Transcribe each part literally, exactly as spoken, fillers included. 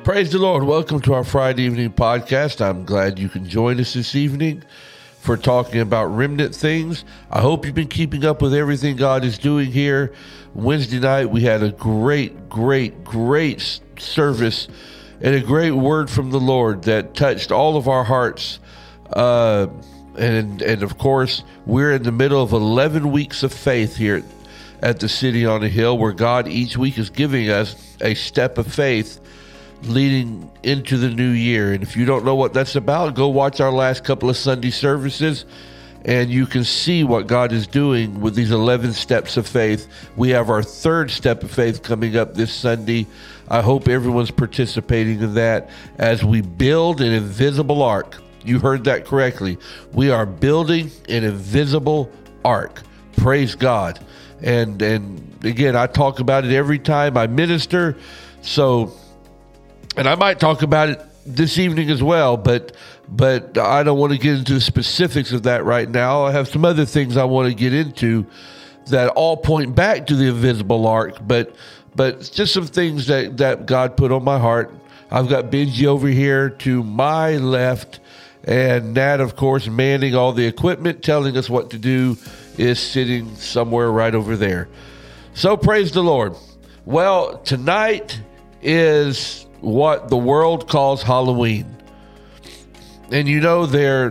Praise the Lord. Welcome to our Friday evening podcast. I'm glad you can join us this evening for talking about remnant things. I hope you've been keeping up with everything God is doing here. Wednesday night, we had a great, great, great service and a great word from the Lord that touched all of our hearts. Uh, and, and of course, we're in the middle of eleven weeks of faith here at the City on a Hill, where God each week is giving us a step of faith leading into the new year. And if you don't know what that's about, go watch our last couple of Sunday services and you can see what God is doing with these eleven steps of faith. We have our third step of faith coming up this Sunday. I hope everyone's participating in that as we build an invisible ark. You heard that correctly. We are building an invisible ark. Praise God. And and again, I talk about it every time I minister. So And I might talk about it this evening as well, but but I don't want to get into the specifics of that right now. I have some other things I want to get into that all point back to the invisible ark, but but just some things that, that God put on my heart. I've got Benji over here to my left, and Nat, of course, manning all the equipment, telling us what to do, is sitting somewhere right over there. So praise the Lord. Well, tonight is what the world calls Halloween. And you know, there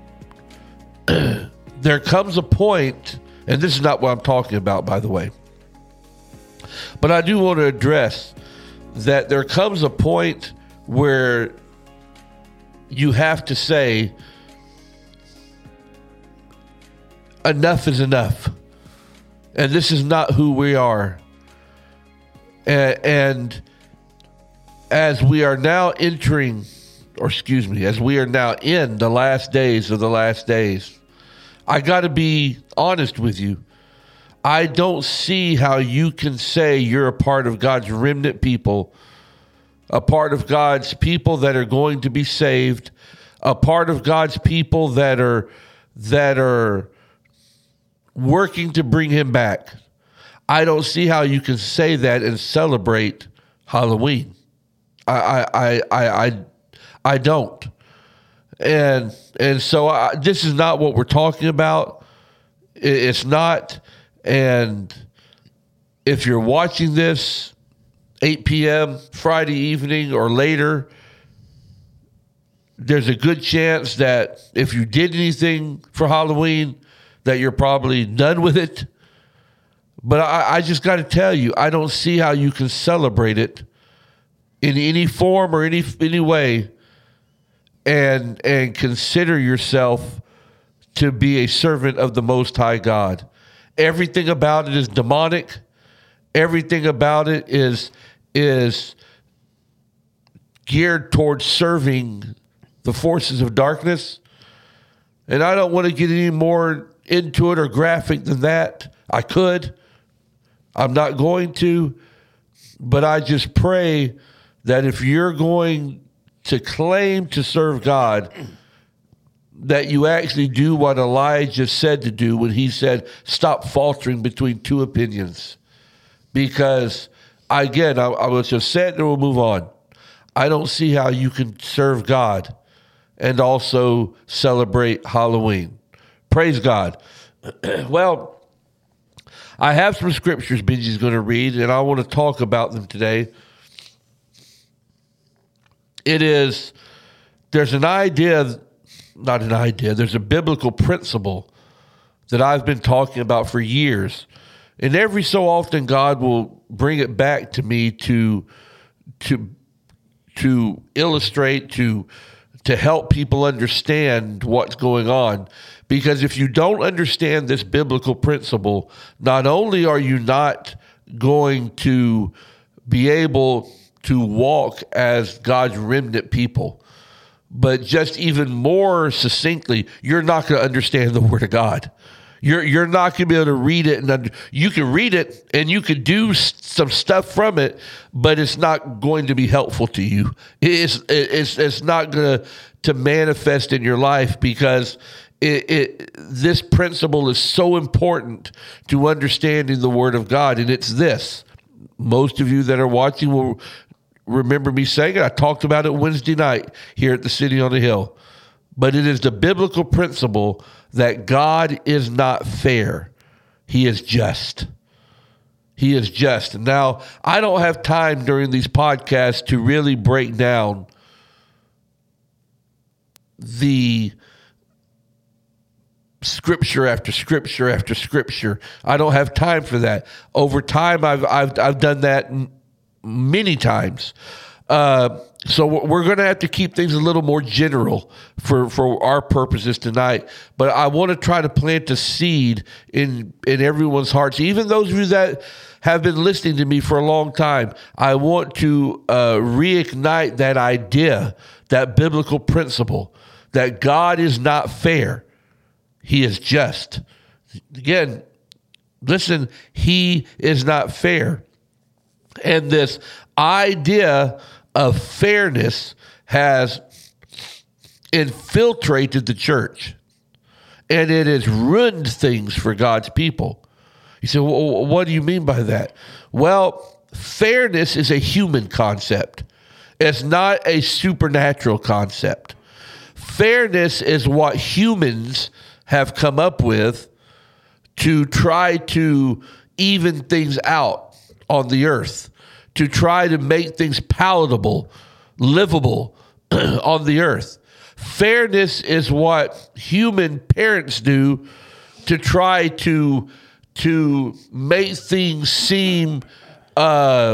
there comes a point, and this is not what I'm talking about, by the way, but I do want to address that there comes a point where you have to say enough is enough. And this is not who we are. And, and as we are now entering, or excuse me, as we are now in the last days of the last days, I got to be honest with you. I don't see how you can say you're a part of God's remnant people, a part of God's people that are going to be saved, a part of God's people that are that are working to bring him back. I don't see how you can say that and celebrate Halloween. I, I, I, I, I don't. And, and so I, this is not what we're talking about. It, it's not. And if you're watching this eight p.m. Friday evening or later, there's a good chance that if you did anything for Halloween, that you're probably done with it. But I, I just got to tell you, I don't see how you can celebrate it in any form or any any way, and and consider yourself to be a servant of the Most High God. Everything about it is demonic. Everything about it is is geared towards serving the forces of darkness. And I don't want to get any more into it or graphic than that. I could. I'm not going to. But I just pray that if you're going to claim to serve God, that you actually do what Elijah said to do when he said, stop faltering between two opinions. Because, again, I, I will just say it and we'll move on. I don't see how you can serve God and also celebrate Halloween. Praise God. Well, I have some scriptures Benji's going to read, and I want to talk about them today. It is, there's an idea, not an idea, there's a biblical principle that I've been talking about for years. And every so often God will bring it back to me to to to illustrate, to to help people understand what's going on. Because if you don't understand this biblical principle, not only are you not going to be able to walk as God's remnant people, but just even more succinctly, you're not going to understand the Word of God. You're you're not going to be able to read it, and under, you can read it and you can do some stuff from it, but it's not going to be helpful to you. It's it's it's not going to to manifest in your life, because it, it this principle is so important to understanding the Word of God, and it's this. Most of you that are watching will remember me saying it. I talked about it Wednesday night here at the City on the Hill. But it is the biblical principle that God is not fair. He is just. He is just. Now, I don't have time during these podcasts to really break down the scripture after scripture after scripture. I don't have time for that. Over time, I've I've I've done that many times. Uh, so we're going to have to keep things a little more general for, for our purposes tonight. But I want to try to plant a seed in in everyone's hearts, even those of you that have been listening to me for a long time. I want to uh, reignite that idea, that biblical principle, that God is not fair. He is just. Again, listen, he is not fair. And this idea of fairness has infiltrated the church, and it has ruined things for God's people. You say, well, what do you mean by that? Well, fairness is a human concept. It's not a supernatural concept. Fairness is what humans have come up with to try to even things out on the earth, to try to make things palatable, livable on the earth. Fairness is what human parents do to try to, to make things seem, uh,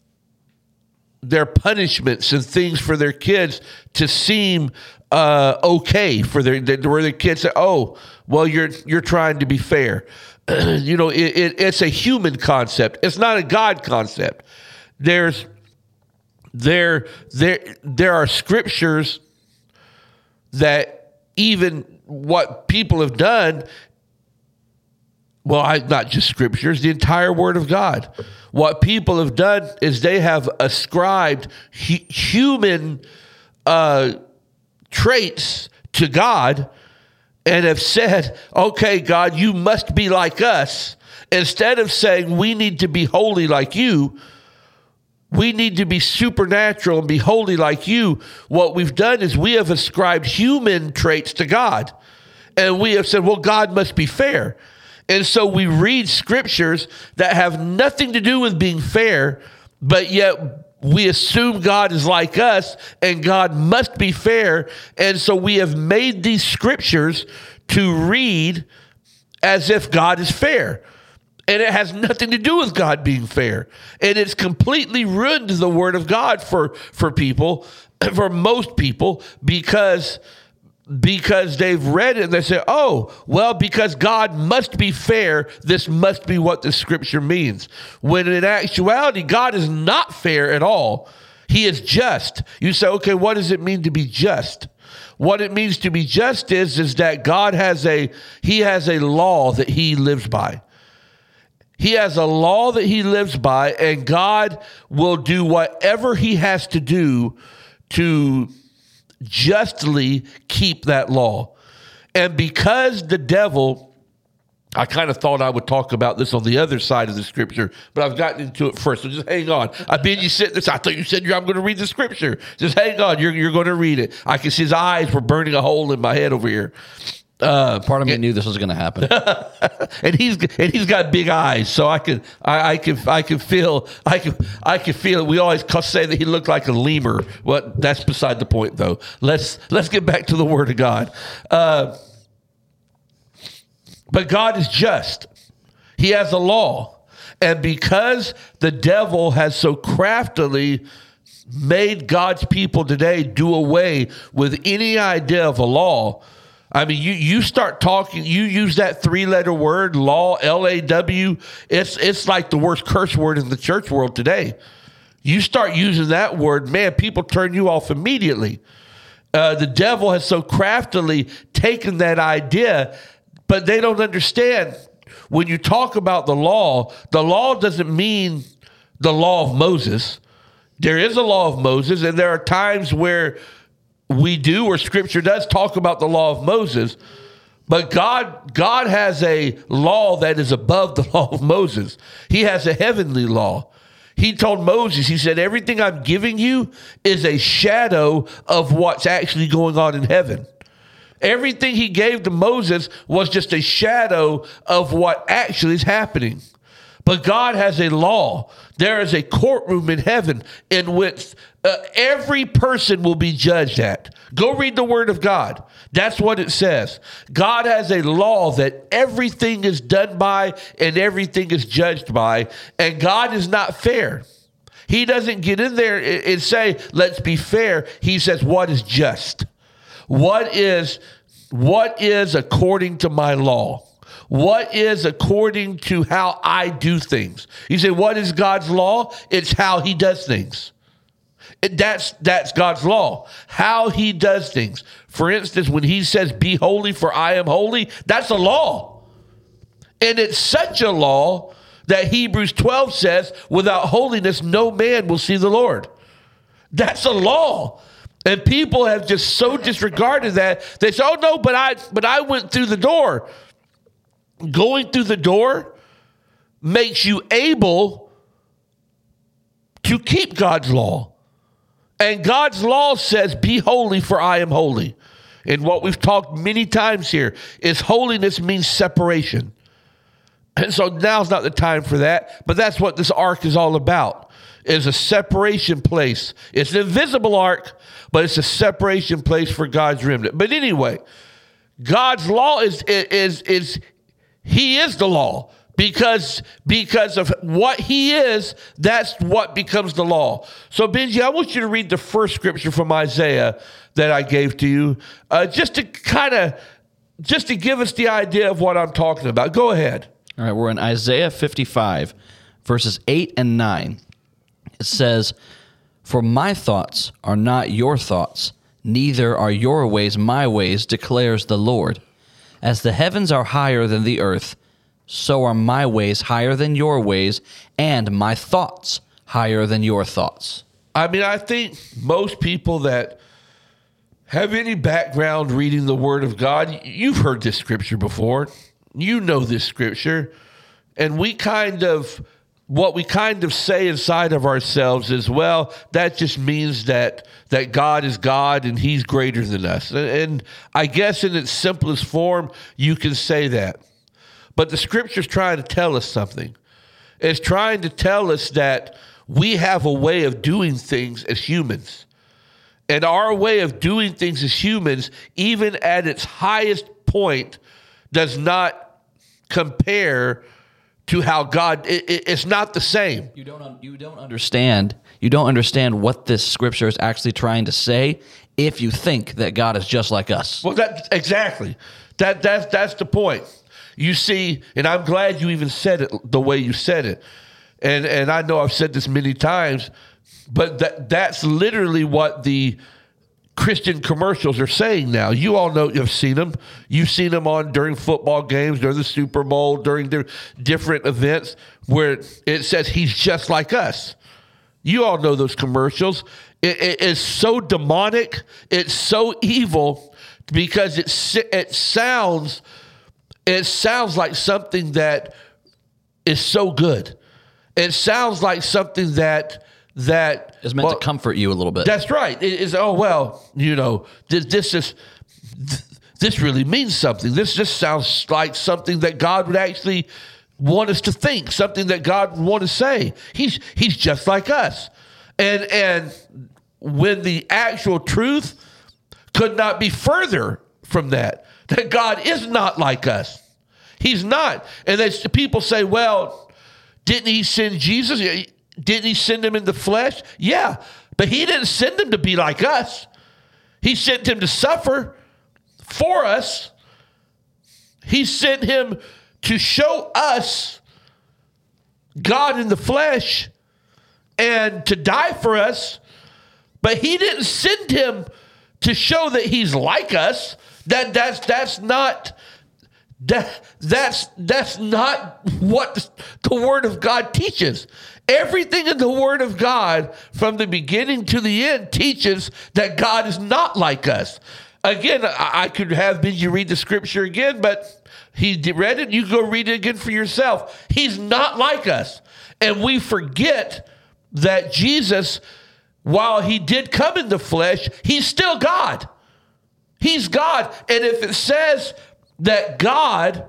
their punishments and things for their kids to seem uh, okay for their, where their kids say, oh, well, you're you're trying to be fair. You know, it, it, it's a human concept. It's not a God concept. There's there there there are scriptures that even what people have done. Well, I, not just scriptures, the entire Word of God. What people have done is they have ascribed hu- human uh, traits to God and have said, okay, God, you must be like us. Instead of saying we need to be holy like you, we need to be supernatural and be holy like you. What we've done is we have ascribed human traits to God. And we have said, well, God must be fair. And so we read scriptures that have nothing to do with being fair, but yet we assume God is like us and God must be fair. And so we have made these scriptures to read as if God is fair. And it has nothing to do with God being fair. And it's completely ruined the Word of God for, for people, for most people, because Because they've read it and they say, oh, well, because God must be fair, this must be what the scripture means. When in actuality, God is not fair at all. He is just. You say, okay, what does it mean to be just? What it means to be just is, is that God has a, he has a law that he lives by. He has a law that he lives by, and God will do whatever he has to do to justly keep that law. And because the devil, I kind of thought I would talk about this on the other side of the scripture, but I've gotten into it first. So just hang on. I've been you sitting this. I thought you said I'm going to read the scripture. Just hang on. You're you're going to read it. I can see his eyes were burning a hole in my head over here. Uh, Part of me and, knew this was going to happen, and he's and he's got big eyes, so I could I, I could I could feel I could I could feel it. We always say that he looked like a lemur. Well, that's beside the point, though. Let's let's get back to the Word of God. Uh, but God is just; He has a law, and because the devil has so craftily made God's people today do away with any idea of a law. I mean, you, you start talking, you use that three-letter word, law, L A W, it's it's like the worst curse word in the church world today. You start using that word, man, people turn you off immediately. Uh, the devil has so craftily taken that idea, but they don't understand. When you talk about the law, the law doesn't mean the law of Moses. There is a law of Moses, and there are times where we do, or scripture does talk about the law of Moses, but God, God has a law that is above the law of Moses. He has a heavenly law. He He told Moses, he said, everything I'm giving you is a shadow of what's actually going on in heaven. Everything he gave to Moses was just a shadow of what actually is happening. But God has a law. There is a courtroom in heaven in which uh, every person will be judged at. Go read the word of God. That's what it says. God has a law that everything is done by and everything is judged by, and God is not fair. He doesn't get in there and say, let's be fair. He says, what is just? What is, what is according to my law? What is according to how I do things? You say, what is God's law? It's how he does things. It, that's, that's God's law, how he does things. For instance, when he says, be holy for I am holy, that's a law. And it's such a law that Hebrews twelve says, without holiness, no man will see the Lord. That's a law. And people have just so disregarded that. They say, oh no, but I, but I went through the door. Going through the door makes you able to keep God's law. And God's law says, be holy for I am holy. And what we've talked many times here is holiness means separation. And so now's not the time for that, but that's what this ark is all about, is a separation place. It's an invisible ark, but it's a separation place for God's remnant. But anyway, God's law is, is, is, he is the law. Because because of what he is, that's what becomes the law. So, Benji, I want you to read the first scripture from Isaiah that I gave to you, uh, just to kind of, just to give us the idea of what I'm talking about. Go ahead. All right, we're in Isaiah fifty-five, verses eight and nine. It says, for my thoughts are not your thoughts, neither are your ways my ways, declares the Lord. As the heavens are higher than the earth, so are my ways higher than your ways, and my thoughts higher than your thoughts. I mean, I think most people that have any background reading the Word of God, you've heard this scripture before. You know this scripture. And we kind of, what we kind of say inside of ourselves is, well, that just means that that God is God and he's greater than us. And, and I guess in its simplest form, you can say that. But the scripture's trying to tell us something. It's trying to tell us that we have a way of doing things as humans. And our way of doing things as humans, even at its highest point, does not compare to how God, it, it, it's not the same. You don't, you don't understand. You don't understand what this scripture is actually trying to say if you think that God is just like us. Well, that exactly. That that's that's the point. You see, and I'm glad you even said it the way you said it. And and I know I've said this many times, but that that's literally what the Christian commercials are saying now. You all know, you've seen them. You've seen them on during football games, during the Super Bowl, during their different events where it says he's just like us. You all know those commercials. It, it, it's so demonic. It's so evil because it, it sounds... It sounds like something that is so good. It sounds like something that that is meant well, to comfort you a little bit. That's right. It is. Oh well, you know, this, this is this really means something. This just sounds like something that God would actually want us to think. Something that God would want to say. He's he's just like us, and and when the actual truth could not be further from that. That God is not like us. He's not. And there's, people say, well, didn't he send Jesus? Didn't he send him in the flesh? Yeah, but he didn't send him to be like us. He sent him to suffer for us. He sent him to show us God in the flesh and to die for us. But he didn't send him to show that he's like us. That that's that's not that that's that's not what the Word of God teaches. Everything in the Word of God, from the beginning to the end, teaches that God is not like us. Again, I, I could have Benji read the scripture again, but he read it. You go read it again for yourself. He's not like us, and we forget that Jesus, while he did come in the flesh, he's still God. He's God. And if it says that God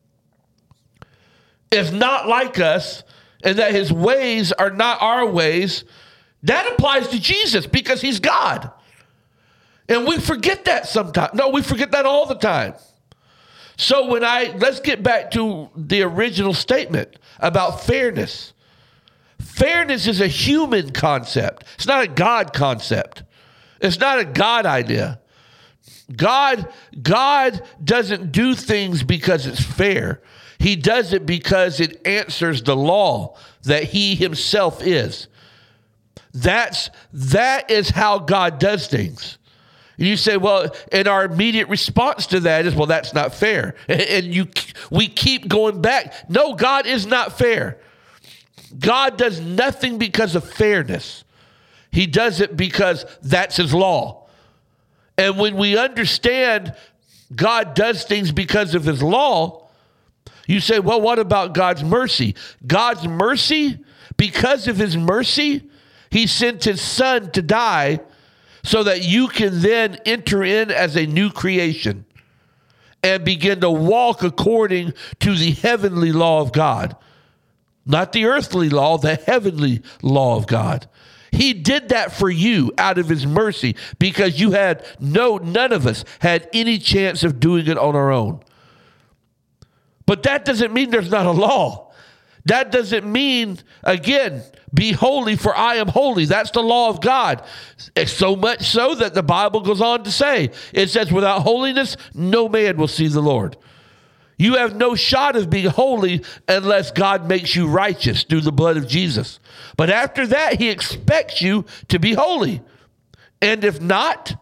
is not like us and that his ways are not our ways, that applies to Jesus because he's God. And we forget that sometimes. No, we forget that all the time. So when I, let's get back to the original statement about fairness. Fairness is a human concept. It's not a God concept. It's not a God idea. God, God doesn't do things because it's fair. He does it because it answers the law that he himself is. That's, that is how God does things. You say, well, and our immediate response to that is, well, that's not fair. And you, we keep going back. No, God is not fair. God does nothing because of fairness. He does it because that's his law. And when we understand God does things because of his law, you say, well, what about God's mercy? God's mercy, because of his mercy, he sent his son to die so that you can then enter in as a new creation and begin to walk according to the heavenly law of God. Not the earthly law, the heavenly law of God. He did that for you out of his mercy because you had no, none of us had any chance of doing it on our own. But that doesn't mean there's not a law. That doesn't mean, again, be holy for I am holy. That's the law of God. It's so much so that the Bible goes on to say, it says, without holiness, no man will see the Lord. You have no shot of being holy unless God makes you righteous through the blood of Jesus. But after that, he expects you to be holy. And if not,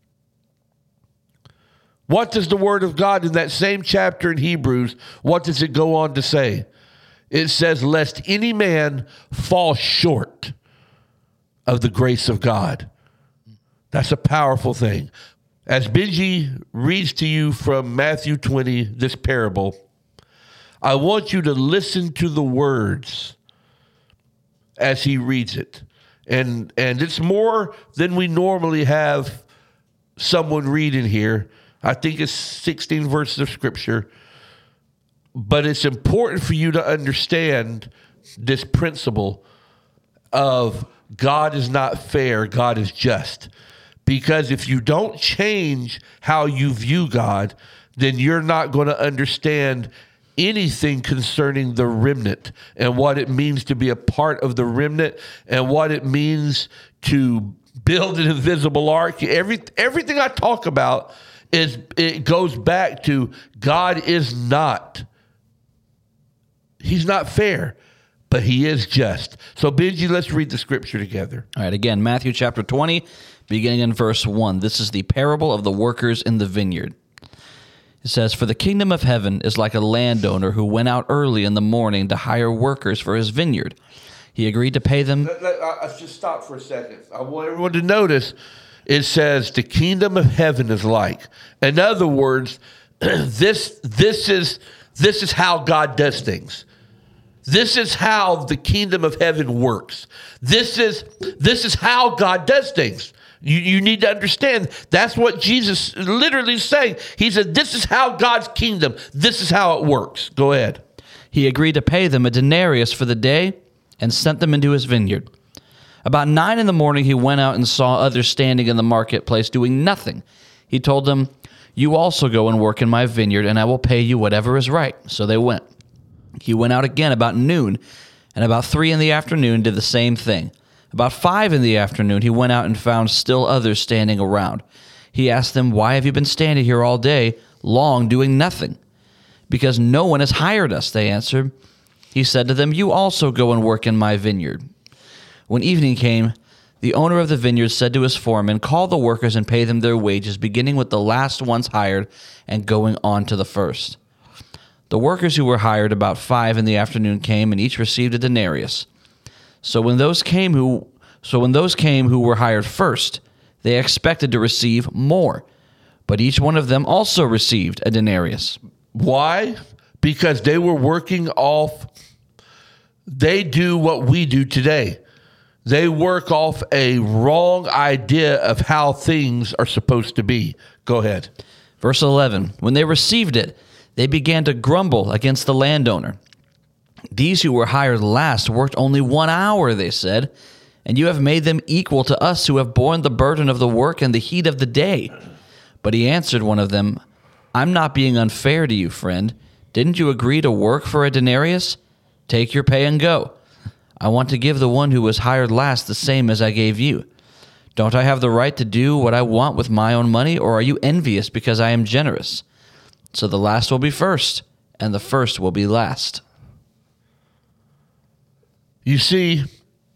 what does the word of God in that same chapter in Hebrews, what does it go on to say? It says, lest any man fall short of the grace of God. That's a powerful thing. As Benji reads to you from Matthew twenty, this parable, I want you to listen to the words as he reads it. And, and it's more than we normally have someone read in here. I think it's sixteen verses of scripture. But it's important for you to understand this principle of God is not fair, God is just. Because if you don't change how you view God, then you're not going to understand anything concerning the remnant and what it means to be a part of the remnant and what it means to build an invisible ark. Every, everything I talk about is, it goes back to God is not He's not fair, but he is just. So, Benji, let's read the scripture together. All right, again, Matthew chapter twenty, beginning in verse one. This is the parable of the workers in the vineyard. It says, for the kingdom of heaven is like a landowner who went out early in the morning to hire workers for his vineyard. He agreed to pay them. Let, let, I, just stop for a second. I want everyone to notice it says the kingdom of heaven is like. In other words, this, this, is, this is how God does things. This is how the kingdom of heaven works. This is this is how God does things. You, you need to understand that's what Jesus literally is saying. He said, this is how God's kingdom, this is how it works. Go ahead. He agreed to pay them a denarius for the day and sent them into his vineyard. About nine in the morning, he went out and saw others standing in the marketplace doing nothing. He told them, you also go and work in my vineyard, and I will pay you whatever is right. So they went. He went out again about noon, and about three in the afternoon did the same thing. About five in the afternoon, he went out and found still others standing around. He asked them, why have you been standing here all day long doing nothing? Because no one has hired us, they answered. He said to them, you also go and work in my vineyard. When evening came, the owner of the vineyard said to his foreman, call the workers and pay them their wages, beginning with the last ones hired and going on to the first. The workers who were hired about five in the afternoon came, and each received a denarius. So when those came who, so when those came who were hired first, they expected to receive more, but each one of them also received a denarius. Why? Because they were working off. They do what we do today. They work off a wrong idea of how things are supposed to be. Go ahead. Verse eleven, when they received it, they began to grumble against the landowner. These who were hired last worked only one hour, they said, and you have made them equal to us who have borne the burden of the work and the heat of the day. But he answered one of them, I'm not being unfair to you, friend. Didn't you agree to work for a denarius? Take your pay and go. I want to give the one who was hired last the same as I gave you. Don't I have the right to do what I want with my own money, or are you envious because I am generous? So the last will be first, and the first will be last. You see,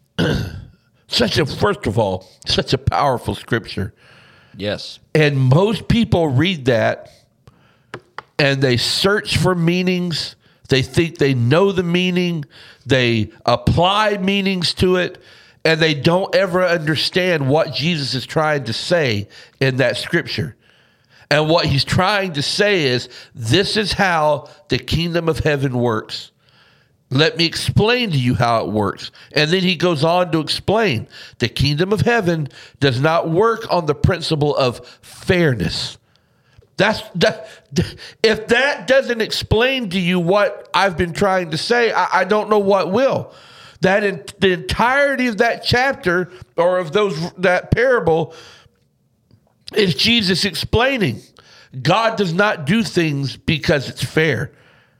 such a, first of all, such a powerful scripture. Yes. And most people read that and they search for meanings. They think they know the meaning. They apply meanings to it, and they don't ever understand what Jesus is trying to say in that scripture. And what he's trying to say is, this is how the kingdom of heaven works. Let me explain to you how it works. And then he goes on to explain, the kingdom of heaven does not work on the principle of fairness. That's that. If that doesn't explain to you what I've been trying to say, I, I don't know what will. That in, the entirety of that chapter or of those that parable is Jesus explaining God does not do things because it's fair.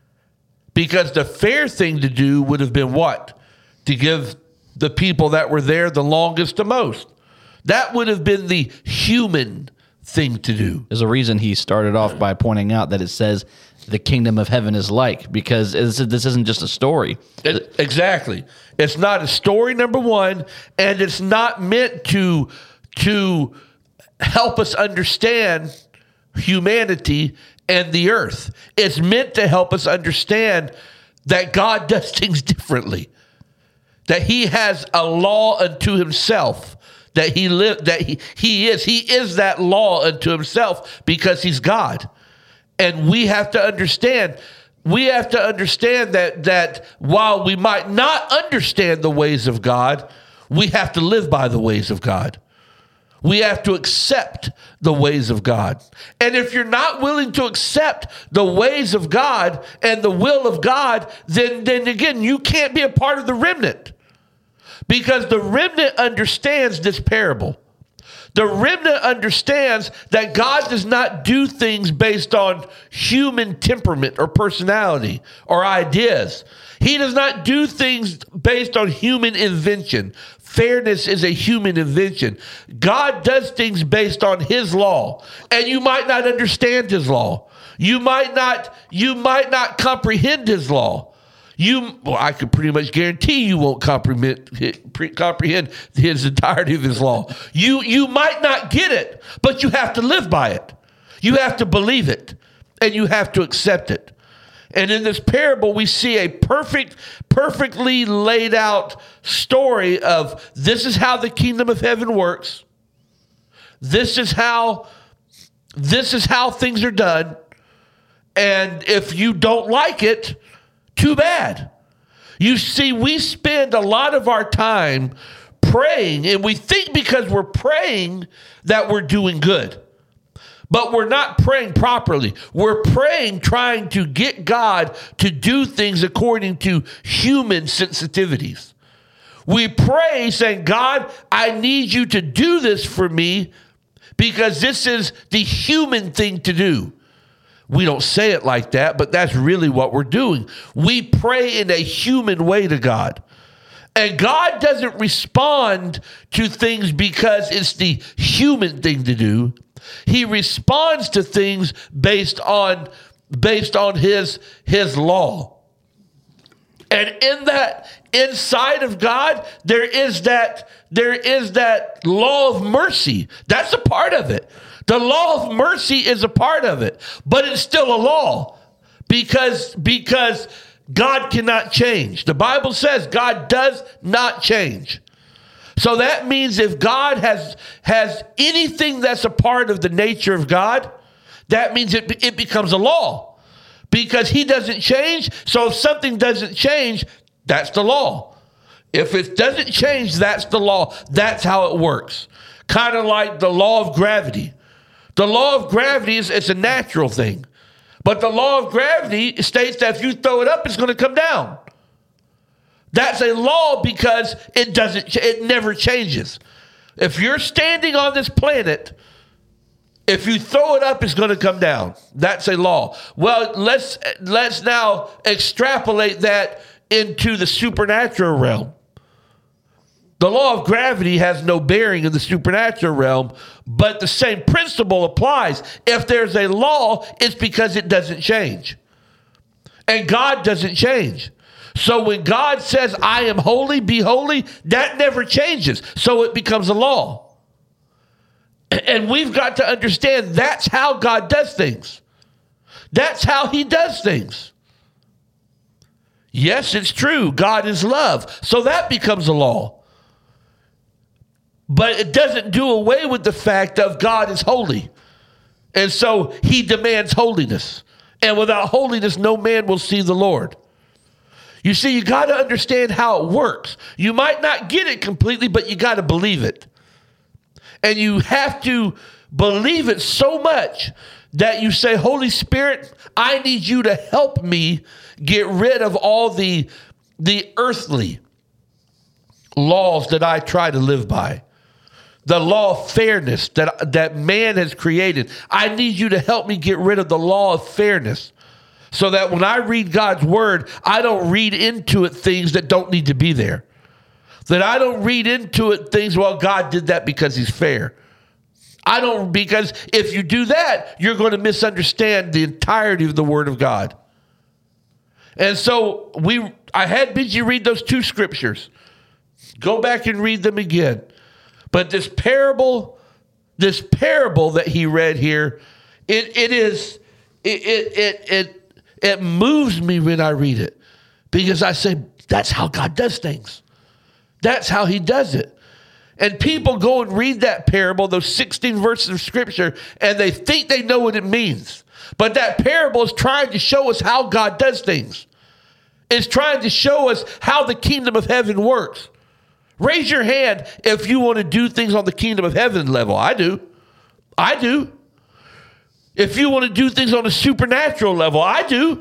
Because the fair thing to do would have been what? To give the people that were there the longest the most. That would have been the human thing to do. There's a reason he started off by pointing out that it says the kingdom of heaven is like, because this isn't just a story. It, exactly. It's not a story, number one, and it's not meant to, to help us understand humanity and the earth. It's meant to help us understand that God does things differently, that he has a law unto himself, that he live, that he, he is, he is that law unto himself because he's God. And we have to understand, we have to understand that, that while we might not understand the ways of God, we have to live by the ways of God. We have to accept the ways of God. And if you're not willing to accept the ways of God and the will of God, then, then again, you can't be a part of the remnant. Because the remnant understands this parable. The remnant understands that God does not do things based on human temperament or personality or ideas. He does not do things based on human invention. Fairness is a human invention. God does things based on his law, and you might not understand his law. You might not, you might not comprehend his law. You, well, I could pretty much guarantee you won't comprehend, comprehend his entirety of his law. You, you might not get it, but you have to live by it. You have to believe it, and you have to accept it. And in this parable, we see a perfect, perfectly laid out story of this is how the kingdom of heaven works. This is how, this is how things are done. And if you don't like it, too bad. You see, we spend a lot of our time praying, and we think because we're praying that we're doing good. But we're not praying properly. We're praying trying to get God to do things according to human sensitivities. We pray saying, God, I need you to do this for me because this is the human thing to do. We don't say it like that, but that's really what we're doing. We pray in a human way to God. And God doesn't respond to things because it's the human thing to do. He responds to things based on based on his his law. And in that inside of God, there is that there is that law of mercy. That's a part of it. The law of mercy is a part of it, but it's still a law because because God cannot change. The Bible says God does not change. So that means if God has has anything that's a part of the nature of God, that means it, it becomes a law because he doesn't change. So if something doesn't change, that's the law. If it doesn't change, that's the law. That's how it works. Kind of like the law of gravity. The law of gravity is it's a natural thing. But the law of gravity states that if you throw it up, it's going to come down. That's a law because it doesn't, it never changes. If you're standing on this planet, if you throw it up, it's going to come down. That's a law. Well, let's let's now extrapolate that into the supernatural realm. The law of gravity has no bearing in the supernatural realm, but the same principle applies. If there's a law, it's because it doesn't change. And God doesn't change. So when God says, I am holy, be holy, that never changes. So it becomes a law. And we've got to understand that's how God does things. That's how he does things. Yes, it's true. God is love. So that becomes a law. But it doesn't do away with the fact of God is holy. And so he demands holiness. And without holiness, no man will see the Lord. You see, you got to understand how it works. You might not get it completely, but you got to believe it. And you have to believe it so much that you say, Holy Spirit, I need you to help me get rid of all the, the earthly laws that I try to live by. The law of fairness that, that man has created. I need you to help me get rid of the law of fairness so that when I read God's word, I don't read into it things that don't need to be there. That I don't read into it things, well, God did that because he's fair. I don't, because if you do that, you're going to misunderstand the entirety of the word of God. And so we, I had Benji read those two scriptures. Go back and read them again. But this parable, this parable that he read here, it it is it it it it, it moves me when I read it, because I say that's how God does things. That's how he does it. And people go and read that parable, those sixteen verses of scripture, and they think they know what it means. But that parable is trying to show us how God does things. It's trying to show us how the kingdom of heaven works. Raise your hand if you want to do things on the kingdom of heaven level. I do. I do. If you want to do things on a supernatural level, I do.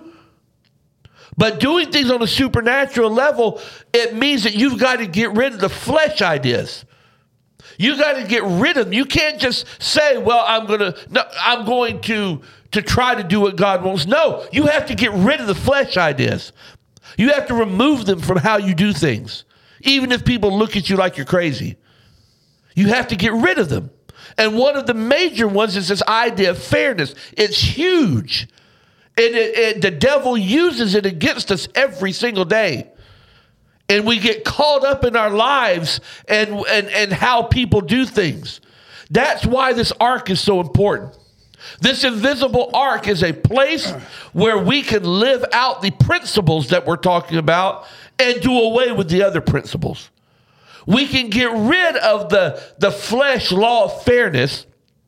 But doing things on a supernatural level, it means that you've got to get rid of the flesh ideas. You got to get rid of them. You can't just say, well, I'm going to, no, I'm going to, to try to do what God wants. No, you have to get rid of the flesh ideas. You have to remove them from how you do things. Even if people look at you like you're crazy, you have to get rid of them. And one of the major ones is this idea of fairness. It's huge. And it, it, the devil uses it against us every single day. And we get caught up in our lives and, and, and how people do things. That's why this ark is so important. This invisible ark is a place where we can live out the principles that we're talking about and do away with the other principles. We can get rid of the, the flesh law of fairness,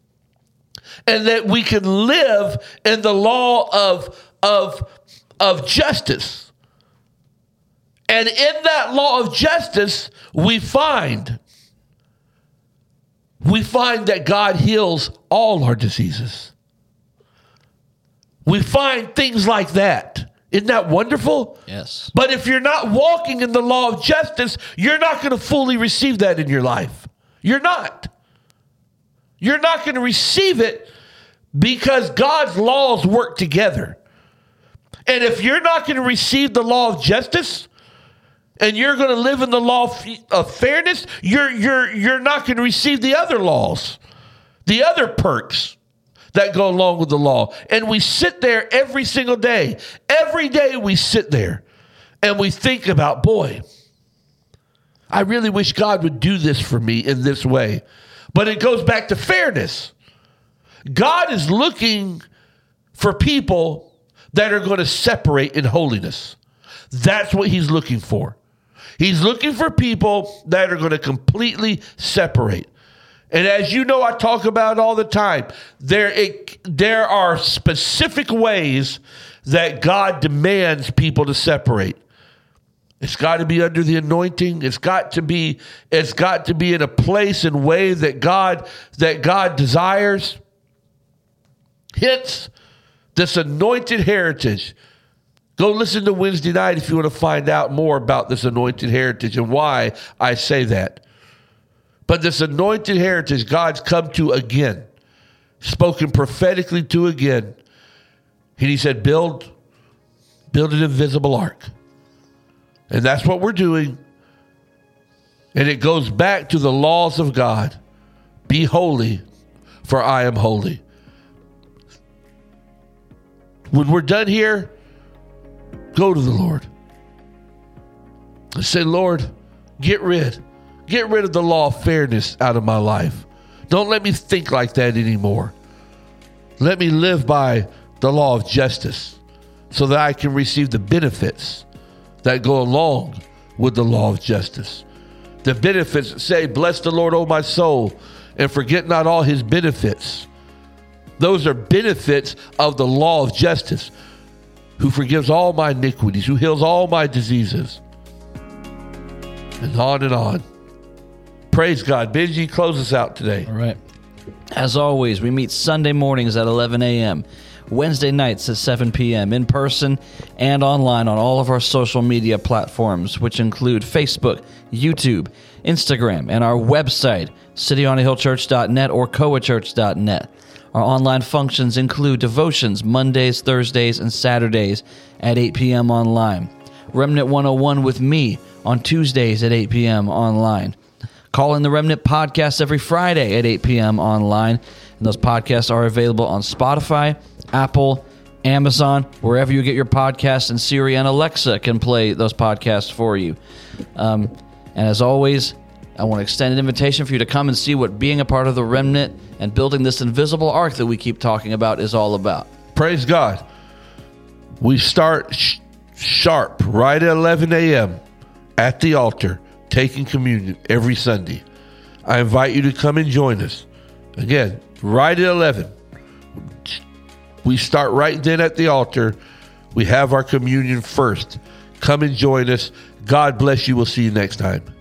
and that we can live in the law of, of, of justice. And in that law of justice, we find, we find that God heals all our diseases. We find things like that. Isn't that wonderful? Yes. But if you're not walking in the law of justice, you're not going to fully receive that in your life. You're not. You're not going to receive it because God's laws work together. And if you're not going to receive the law of justice and you're going to live in the law of fairness, you're, you're, you're not going to receive the other laws, the other perks that go along with the law. And we sit there every single day. Every day we sit there and we think about, boy, I really wish God would do this for me in this way. But it goes back to fairness. God is looking for people that are going to separate in holiness. That's what he's looking for. He's looking for people that are going to completely separate. And as you know, I talk about it all the time. There, it, there are specific ways that God demands people to separate. It's got to be under the anointing. It's got to be, it's got to be in a place and way that God, that God desires. Hence, this anointed heritage. Go listen to Wednesday night if you want to find out more about this anointed heritage and why I say that. But this anointed heritage, God's come to again, spoken prophetically to again. And he said, build, build an invisible ark. And that's what we're doing. And it goes back to the laws of God. Be holy, for I am holy. When we're done here, go to the Lord. And say, Lord, get rid. Get rid of the law of fairness out of my life. Don't let me think like that anymore. Let me live by the law of justice so that I can receive the benefits that go along with the law of justice. The benefits that say, bless the Lord, O my soul, and forget not all his benefits. Those are benefits of the law of justice, who forgives all my iniquities, who heals all my diseases, and on and on. Praise God. Benji, close us out today. All right. As always, we meet Sunday mornings at eleven a.m., Wednesday nights at seven p.m. in person and online on all of our social media platforms, which include Facebook, YouTube, Instagram, and our website, city on a hill church dot net or coa church dot net. Our online functions include devotions Mondays, Thursdays, and Saturdays at eight p.m. online. Remnant one oh one with me on Tuesdays at eight p.m. online. Call in the Remnant podcast every Friday at eight p.m. online. And those podcasts are available on Spotify, Apple, Amazon, wherever you get your podcasts, and Siri and Alexa can play those podcasts for you. Um, and as always, I want to extend an invitation for you to come and see what being a part of the Remnant and building this invisible ark that we keep talking about is all about. Praise God. We start sh- sharp right at eleven a.m. at the altar, taking communion every Sunday. I invite you to come and join us. Again, right at eleven. We start right then at the altar. We have our communion first. Come and join us. God bless you. We'll see you next time.